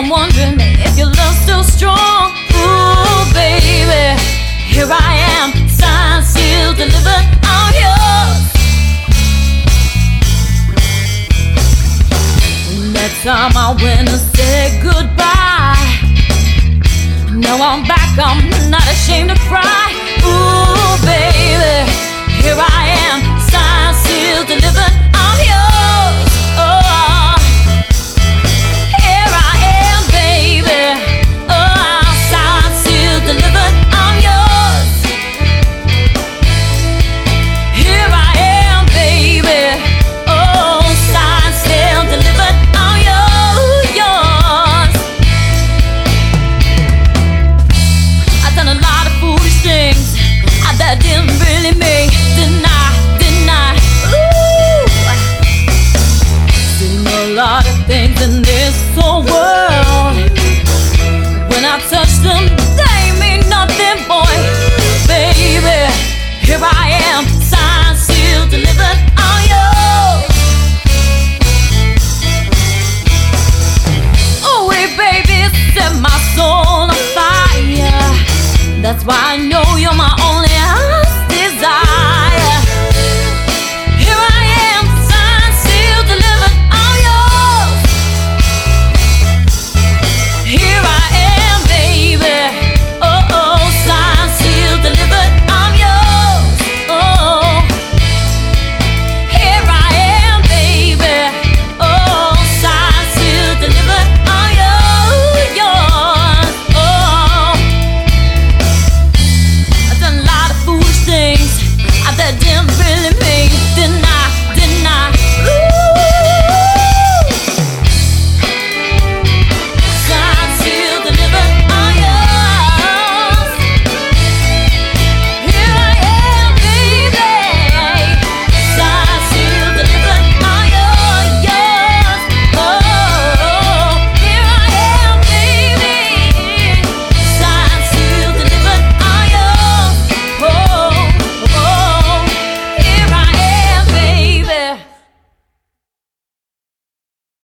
I'm wondering if your love's still strong. Ooh, baby, here I am, signed, sealed, delivered, I'm yours. That time I went and said goodbye. Now I'm back, I'm not ashamed to cry. Ooh, baby, here I am, signed, sealed, delivered, I'm yours. Oh, here I am, baby. Oh, signed, sealed, delivered, I'm yours. Here I am, baby. Oh, signed, sealed, delivered, I'm yours. I've done a lot of foolish things that didn't really mean, didn't I? Ooh, seen a lot of things in this whole world. When I touch them, they mean nothing, boy. Baby, here I am, signed, sealed, delivered, I'm yours. Oh, wait, baby, set my soul on fire. That's why I know